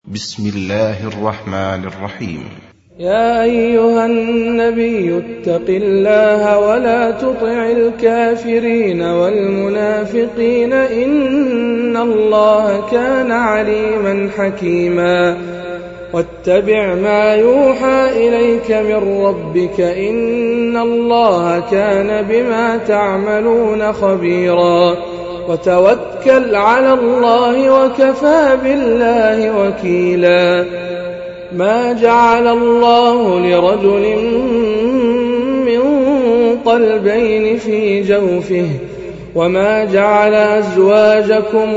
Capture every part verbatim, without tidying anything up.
بسم الله الرحمن الرحيم. يا أيها النبي اتق الله ولا تطع الكافرين والمنافقين إن الله كان عليما حكيما. واتبع ما يوحى إليك من ربك إن الله كان بما تعملون خبيرا. وتوكل على الله وكفى بالله وكيلا. ما جعل الله لرجل من قلبين في جوفه وما جعل أزواجكم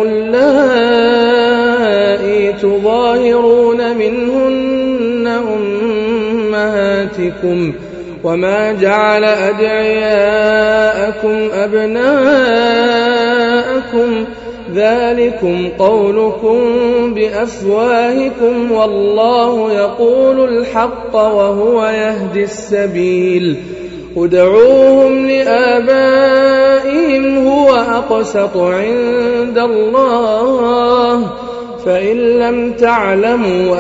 اللائي تظاهرون منهن أمهاتكم وما جعل أدعياءكم أبناءكم ذلكم قولكم بأفواهكم والله يقول الحق وهو يهدي السبيل. ادعوهم لآبائهم هو أقسط عند الله فإن لم تعلموا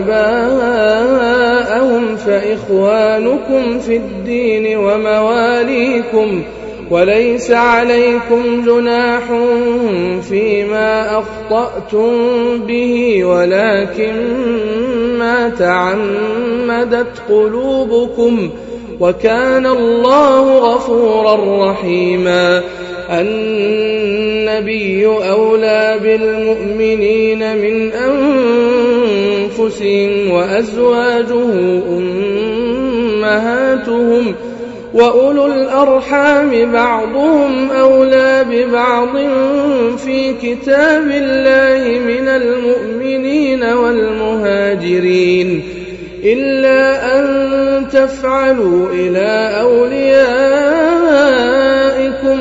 آباءهم فإخوانكم في الدين ومواليكم وليس عليكم جناح فيما أخطأتم به ولكن ما تعمدت قلوبكم وكان الله غفورا رحيما. النبي أولى بالمؤمنين من أنفسهم وأزواجه أمهاتهم وأولو الأرحام بعضهم أولى ببعض في كتاب الله من المؤمنين والمهاجرين إلا أن تفعلوا إلى أوليائكم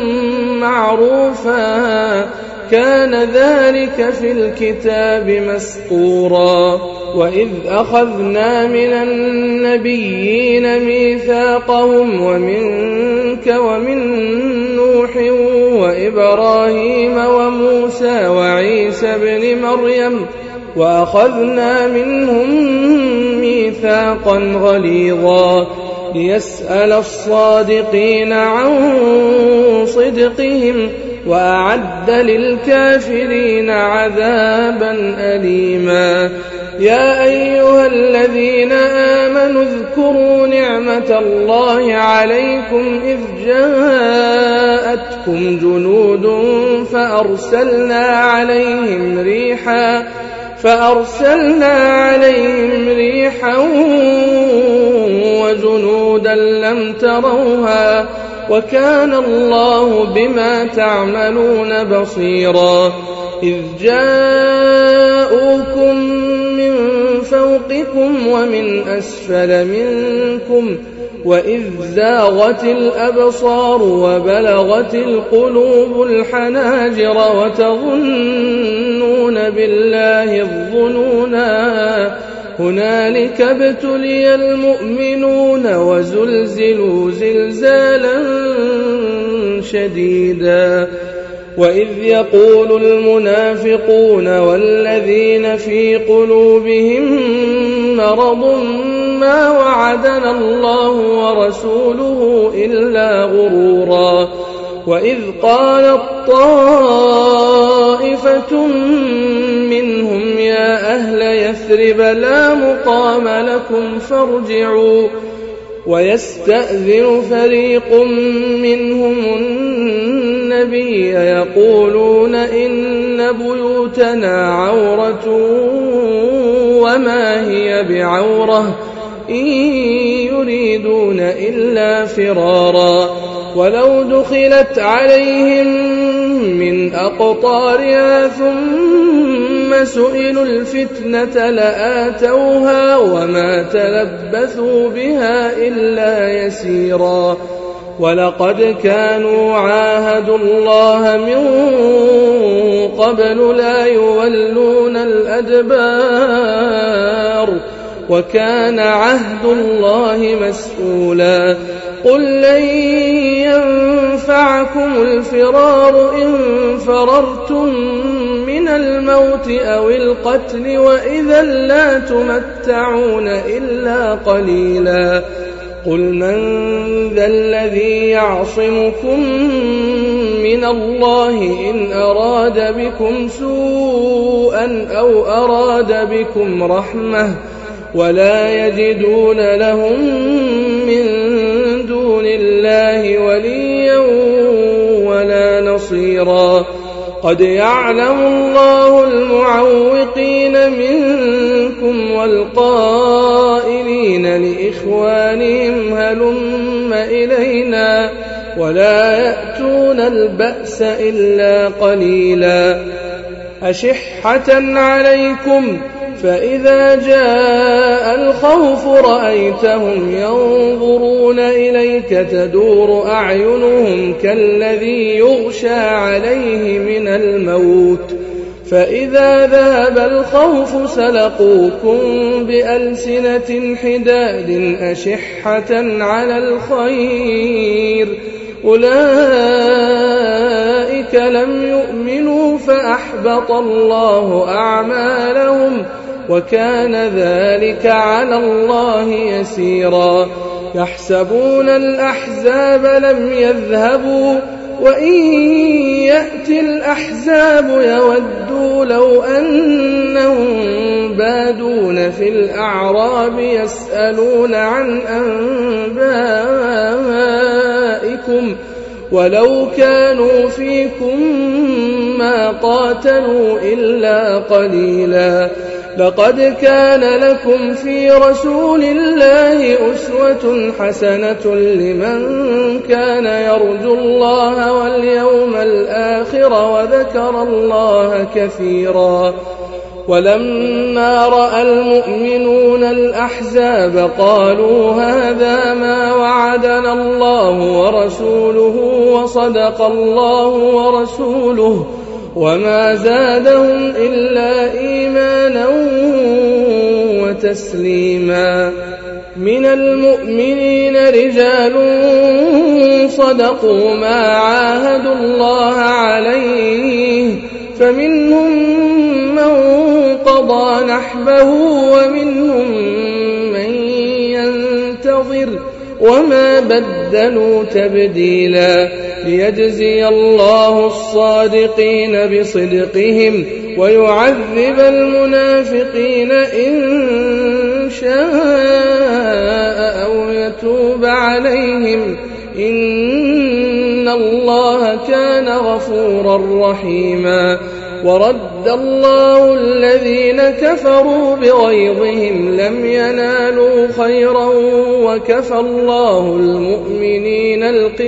معروفا كان ذلك في الكتاب مسطورا. وإذ أخذنا من النبيين ميثاقهم ومنك ومن نوح وإبراهيم وموسى وعيسى ابن مريم وأخذنا منهم ميثاقا غليظا ليسأل الصادقين عن صدقهم وأعد للكافرين عذابا أليما. يا أيها الذين آمنوا اذكروا نعمة الله عليكم إذ جاءتكم جنود فأرسلنا عليهم ريحا فأرسلنا عليهم ريحا وجنودا لم تروها وكان الله بما تعملون بصيرا. إذ جاءوكم من فوقكم ومن أسفل منكم وإذ زاغت الأبصار وبلغت القلوب الحناجر وتظنون بالله الظنونا هنالك ابتلي المؤمنون وزلزلوا زلزالا شديدا. وإذ يقول المنافقون والذين في قلوبهم مرض ما وعدنا الله ورسوله إلا غرورا. وإذ قالت طائفة منهم يا أهل يثرب لا مقام لكم فارجعوا ويستأذن فريق منهم النبي يقولون إن بيوتنا عورة وما هي بعورة إن يريدون إلا فرارا. ولو دخلت عليهم من أقطارها ثم سئلوا الفتنة لآتوها وما تلبثوا بها إلا يسيرا. ولقد كانوا عاهدوا الله من قبل لا يولون الأدبار وكان عهد الله مسؤولا. قل لن ينفعكم الفرار إن فررتم من من الموت أو القتل وإذا لا تمتعون إلا قليلا. قل من ذا الذي يعصمكم من الله إن أراد بكم سوءا أو أراد بكم رحمة ولا يجدون لهم من دون الله وليا ولا نصيرا. قد يعلم الله المعوقين منكم والقائلين لإخوانهم هلم إلينا ولا يأتون البأس إلا قليلا. أشحة عليكم فإذا جاء الخوف رأيتهم ينظرون إليك تدور أعينهم كالذي يغشى عليه من الموت فإذا ذهب الخوف سلقوكم بألسنة حداد أشحة على الخير أولئك لم يؤمنوا فأحبط الله أعمالهم وكان ذلك على الله يسيرا. يحسبون الأحزاب لم يذهبوا وإن يأتي الأحزاب يودوا لو أنهم بادون في الأعراب يسألون عن أنبائكم ولو كانوا فيكم ما قاتلوا إلا قليلا. لقد كان لكم في رسول الله أسوة حسنة لمن كان يرجو الله واليوم الآخر وذكر الله كثيرا. ولما رأى المؤمنون الأحزاب قالوا هذا ما وعدنا الله ورسوله وصدق الله ورسوله وما زادهم إلا إيمانا وتسليما. من المؤمنين رجال صدقوا ما عاهدوا الله عليه فمنهم من قضى نحبه ومنهم من ينتظر وما بدلوا تبديلا. ليجزي الله الصادقين بصدقهم ويعذب المنافقين إن شاء أو يتوب عليهم إن الله كان غفورا رحيما. ورد الله الذين كفروا بغيظهم لم ينالوا خيرا وكفى الله المؤمنين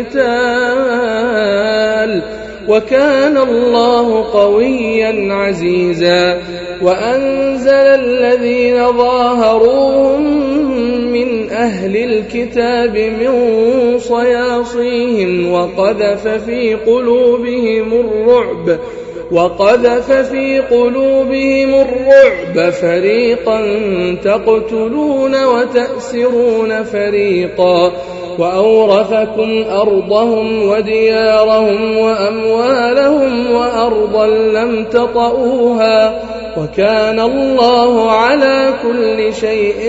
القتال وكان الله قويا عزيزا. وأنزل الذين ظاهروهم من أهل الكتاب من صياصيهم وقذف في قلوبهم الرعب وقذف في قلوبهم الرعب فريقا تقتلون وتأسرون فريقا. وأورثكم أرضهم وديارهم وأموالهم وأرضا لم تطئوها وكان الله على كل شيء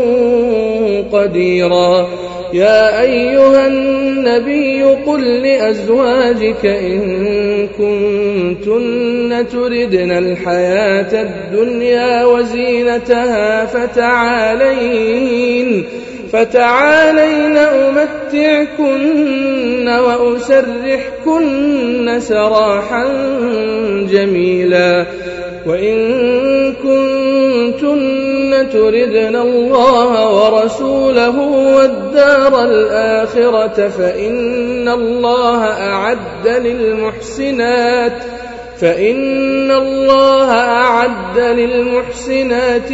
قديرا. يا أيها النبي قل لأزواجك إن كنتن تردن الحياة الدنيا وزينتها فتعالين فتعالين أمتعكن وأسرحكن سراحا جميلا. وإن كنتن تردن الله ورسوله والدار الآخرة فإن الله أعد للمحسنات فإن الله أعد للمحسنات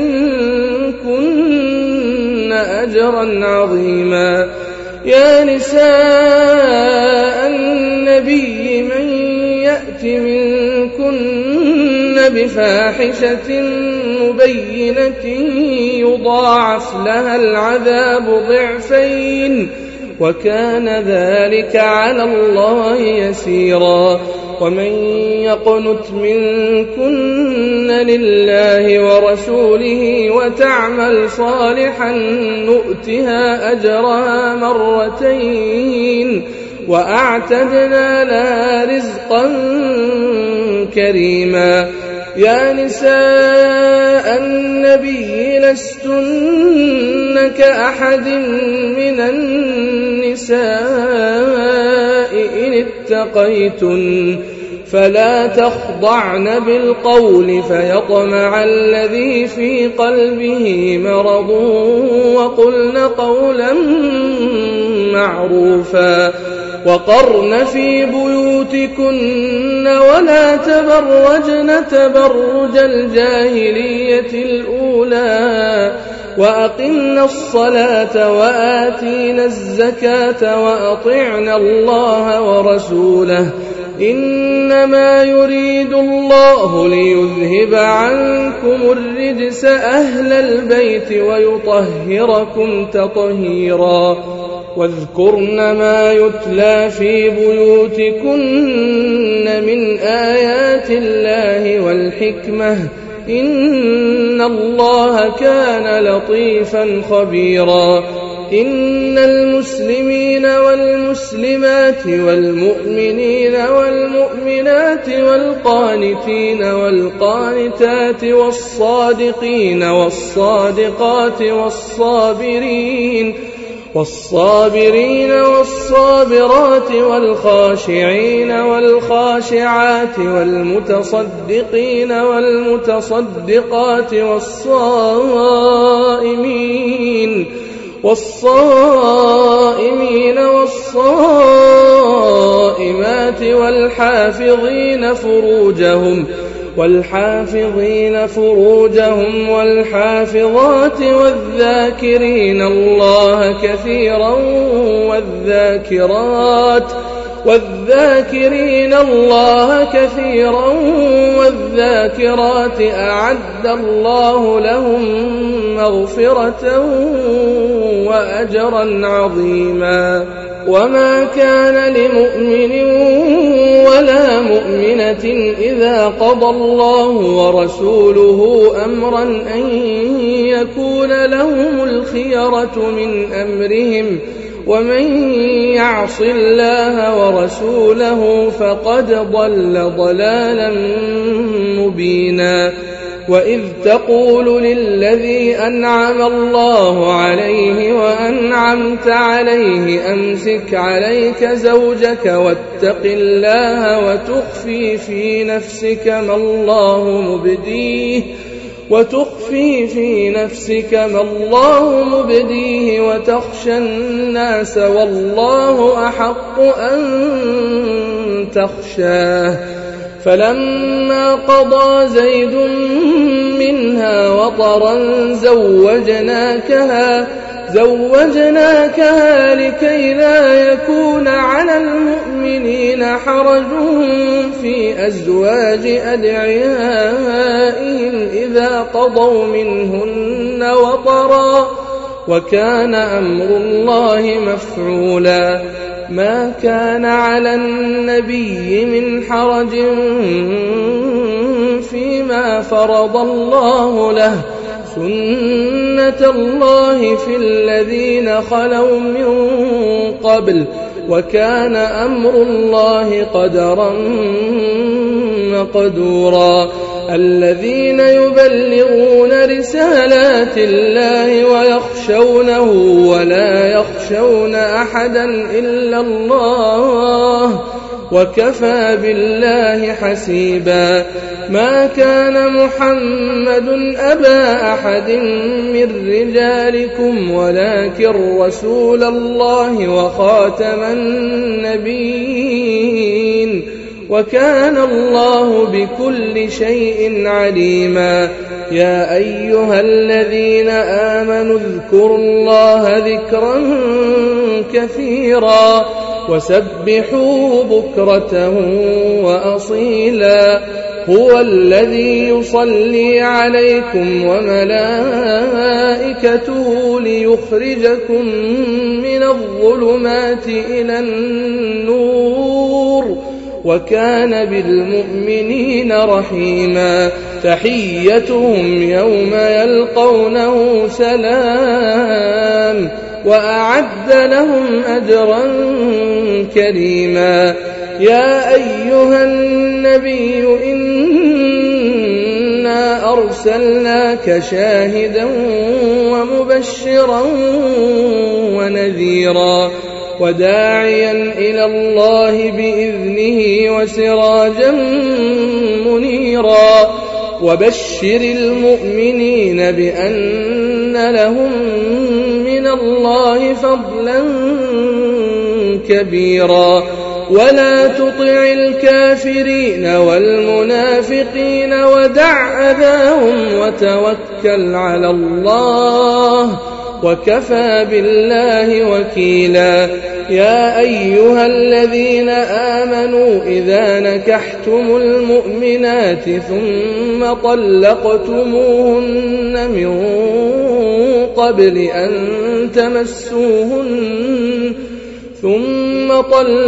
منكن أجرا عظيما. يا نساء النبي من يأت منكن بفاحشة مبينة يضاعف لها العذاب ضعفين وكان ذلك على الله يسيرا. ومن يقنت منكن لله ورسوله وتعمل صالحا نؤتها أجرها مرتين وأعتدنا لها رزقا كريما. يا نساء النبي لستن كأحد من النساء إن اتقيتن فلا تخضعن بالقول فيطمع الذي في قلبه مرض وقلن قولا معروفا وقرن في بيوتكن ولا تبرجن تبرج الجاهلية الأولى وأقمنا الصلاة وآتينا الزكاة وأطعنا الله ورسوله إنما يريد الله ليذهب عنكم الرجس أهل البيت ويطهركم تطهيرا. واذكرن ما يتلى في بيوتكن من آيات الله والحكمة إن الله كان لطيفا خبيرا. إن المسلمين والمسلمات والمؤمنين والمؤمنات والقانتين والقانتات والصادقين والصادقات والصابرين والصابرين والصابرات والخاشعين والخاشعات والمتصدقين والمتصدقات والصائمين والصائمين والصائمات والحافظين فروجهم والحافظين فروجهم والحافظات والذاكرين الله كثيرا والذاكرات والذاكرين الله كثيرا والذاكرات أعد الله لهم مغفرة وأجرا عظيما. وما كان لمؤمن ولا مؤمنة إذا قضى الله ورسوله أمرا أن يكون لهم الخيرة من أمرهم ومن يعص الله ورسوله فقد ضل ضلالا مبينا. وإذ تقول للذي أنعم الله عليه وأنعمت عليه أمسك عليك زوجك واتق الله وتخفي في نفسك ما الله مبديه وتخفي في نفسك ما الله مبديه وتخشى الناس والله أحق أن تخشاه. فلما قضى زيد منها وطرا زوجناكها زوجناكها لكي لا يكون على المؤمنين حرج في أزواج أدعيائهم إذا قضوا منهن وطرا وكان أمر الله مفعولا. ما كان على النبي من حرج فيما فرض الله له سنة الله في الذين خلوا من قبل وكان أمر الله قدرا مقدورا. الذين يبلغون رسالات الله ويخشونه ولا يخشون أحدا إلا الله وكفى بالله حسيبا. ما كان محمد أبا أحد من رجالكم ولكن رسول الله وخاتم النبيين وكان الله بكل شيء عليما. يا أيها الذين آمنوا اذكروا الله ذكرا كثيرا وسبحوه بكرة وأصيلا. هو الذي يصلي عليكم وملائكته ليخرجكم من الظلمات إلى النور وكان بالمؤمنين رحيما تحيتهم يوم يلقونه سلام وأعد لهم أجرا كريما يا أيها النبي إنا أرسلناك شاهدا ومبشرا ونذيرا وداعيا إلى الله بإذنه وسراجا منيرا وبشر المؤمنين بأن لهم من الله فضلا كبيرا ولا تطع الكافرين والمنافقين ودع أذاهم وتوكل على الله وكفى بالله وكيلا يا أيها الذين آمنوا إذا نكحتم المؤمنات ثم طلقتموهن من قبل أن تمسوهن ثم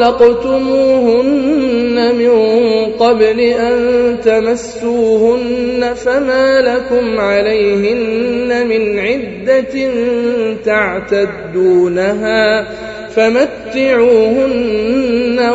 طلقتموهن من قبل أن تمسوهن فما لكم عليهن من عدة تعتدونها فمتعوهن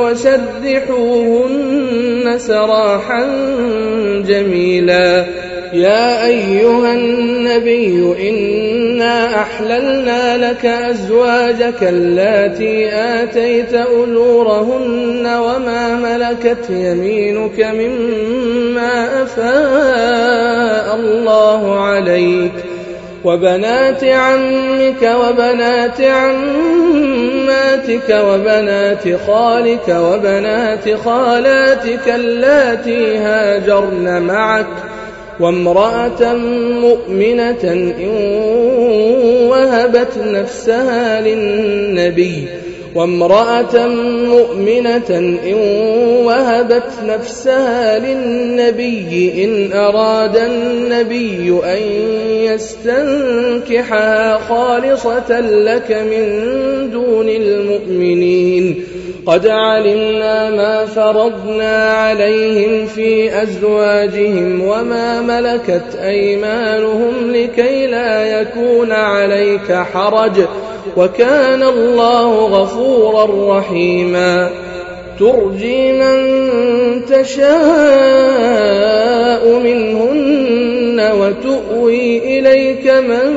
وسرحوهن سراحا جميلا يا أيها النبي إنا أحللنا لك أزواجك اللاتي آتيت أجورهن وما ملكت يمينك مما أفاء الله عليك وبنات عمك وبنات عماتك وبنات خالك وبنات خالاتك اللاتي هاجرن معك وامرأة مؤمنة إن وهبت نفسها للنبي وامرأة مؤمنة إن وهبت نفسها للنبي إن أراد النبي أن يستنكحها خالصة لك من دون المؤمنين قد علمنا ما فرضنا عليهم في أزواجهم وما ملكت أيمانهم لكي لا يكون عليك حرج وكان الله غفورا رحيما ترجي من تشاء منهن وتؤوي إليك من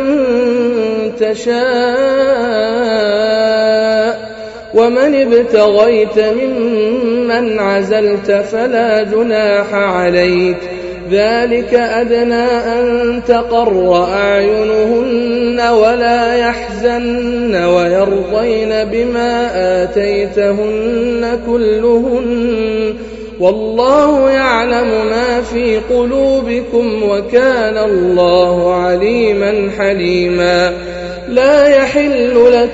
تشاء ومن ابتغيت ممن عزلت فلا جناح عليك ذلك أدنى أن تقر أعينهن ولا يحزن ويرضين بما آتيتهن كلهن والله يعلم ما في قلوبكم وكان الله عليما حليما لا يحل لك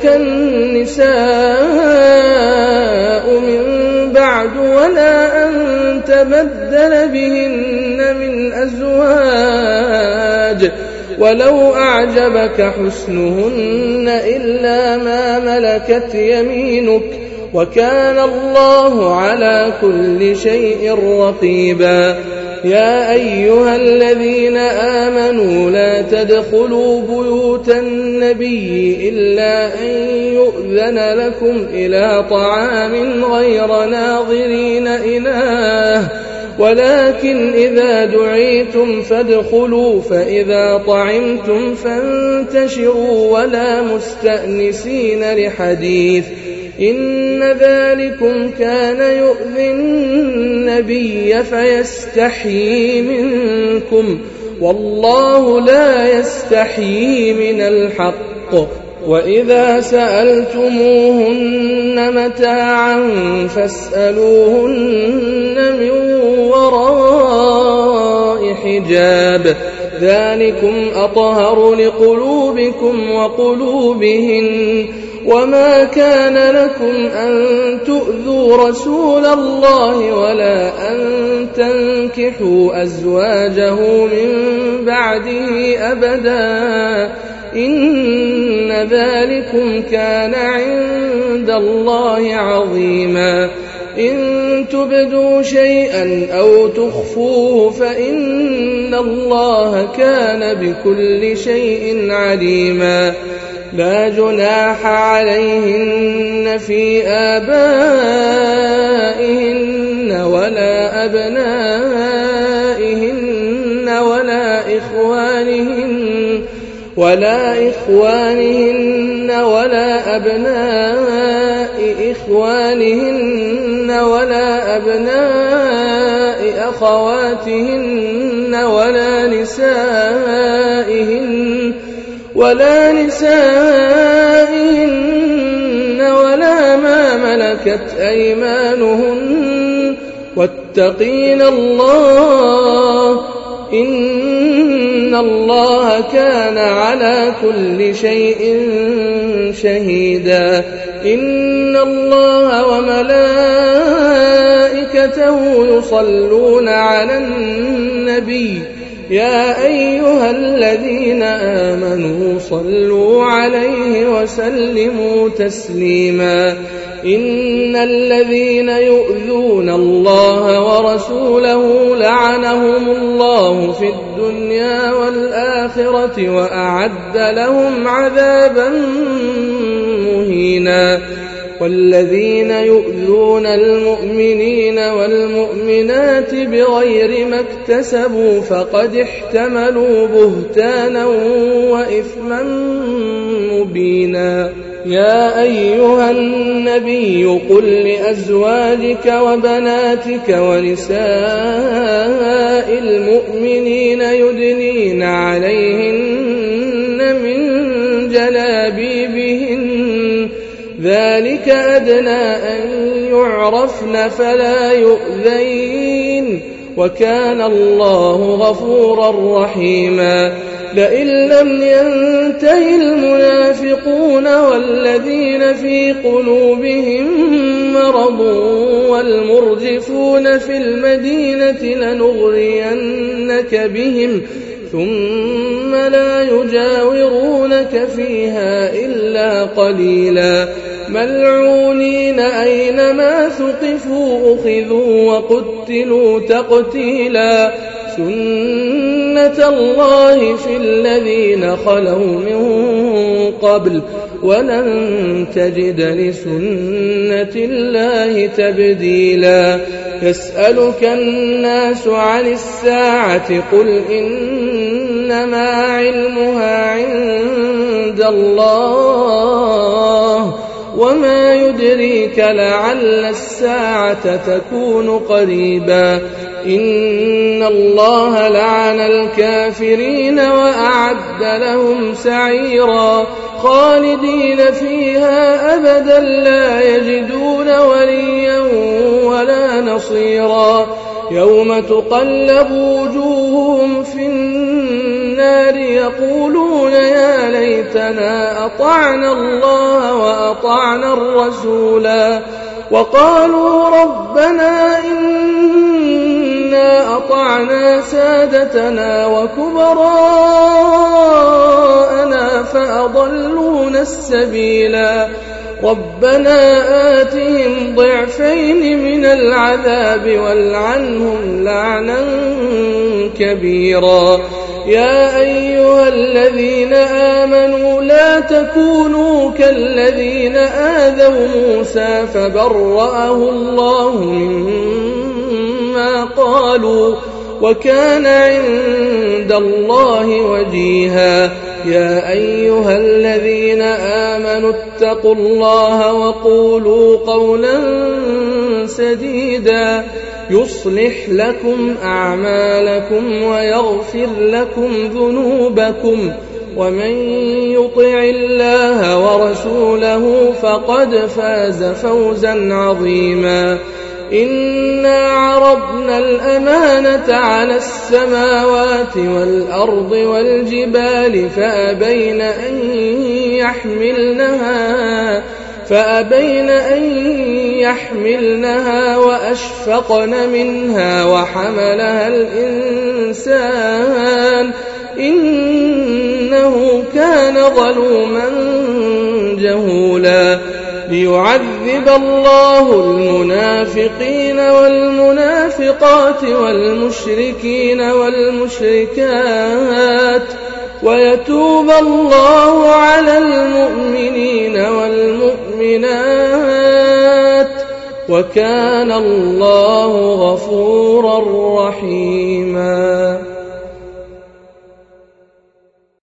النساء من بعد ولا أن تبدل بهن من أزواج ولو أعجبك حسنهن إلا ما ملكت يمينك وكان الله على كل شيء رقيبا يا أيها الذين آمنوا لا تدخلوا بيوت النبي إلا أن يؤذن لكم إلى طعام غير ناظرين إناه ولكن إذا دعيتم فادخلوا فإذا طعمتم فانتشروا ولا مستأنسين لحديث إن ذلكم كان يؤذي النبي فيستحيي منكم والله لا يستحيي من الحق وإذا سألتموهن متاعا فاسألوهن من وراء حجاب ذلكم أطهر لقلوبكم وقلوبهن وما كان لكم أن تؤذوا رسول الله ولا أن تنكحوا أزواجه من بعده أبدا إن ذلكم كان عند الله عظيما إن تبدوا شيئا أو تخفوه فإن الله كان بكل شيء عليما لا جناح عليهن في آبائهن ولا أبنائهن ولا إخوانهن ولا إخوانهن ولا أبناء إخوانهن ولا أبناء أخواتهن ولا نسائهن ولا نسائهن ولا ما ملكت أيمانهن واتقين الله إن الله كان على كل شيء شهيدا إن الله وملائكته يصلون على النبي يا أيها الذين آمنوا صلوا عليه وسلموا تسليما إن الذين يؤذون الله ورسوله لعنهم الله في الدنيا والآخرة وأعد لهم عذابا مهينا والذين يؤذون المؤمنين والمؤمنات بغير ما اكتسبوا فقد احتملوا بهتانا وإثما مبينا يا أيها النبي قل لأزواجك وبناتك ونساء المؤمنين يدنين عليهن من جلابيبهن ذلك أدنى أن يعرفن فلا يؤذين وكان الله غفورا رحيما لئن لم ينته المنافقون والذين في قلوبهم مرض والمرجفون في المدينة لنغرينك بهم ثم لا يجاورونك فيها إلا قليلا ملعونين أينما ثقفوا أخذوا وقتلوا تقتيلا سنة الله في الذين خلوا من قبل ولن تجد لسنة الله تبديلا يسألك الناس عن الساعة قل إنما علمها عند الله وما يدريك لعل الساعة تكون قريبا إن الله لعن الكافرين وأعد لهم سعيرا خالدين فيها أبدا لا يجدون وليا ولا نصيرا يوم تقلب وجوههم في النار يقولون يا ليتنا أطعنا الله وأطعنا الرسولا وقالوا ربنا إنا أطعنا سادتنا وكبراءنا فأضلونا السبيلا ربنا آتهم ضعفين من العذاب والعنهم لعنا كبيرا يا أيها الذين آمنوا لا تكونوا كالذين آذوا موسى فبرأه الله مما قالوا وكان عند الله وجيها يا أيها الذين آمنوا اتقوا الله وقولوا قولا سديدا يصلح لكم أعمالكم ويغفر لكم ذنوبكم ومن يطع الله ورسوله فقد فاز فوزا عظيما إنا عرضنا الأمانة على السماوات والأرض والجبال فأبين أن يحملنها فأبين أن يحملنها وأشفقن منها وحملها الإنسان إنه كان ظلوما جهولا ليعذب الله المنافقين والمنافقات والمشركين والمشركات ويتوب الله على المؤمنين والمؤمنات وكان الله غفورا رحيما.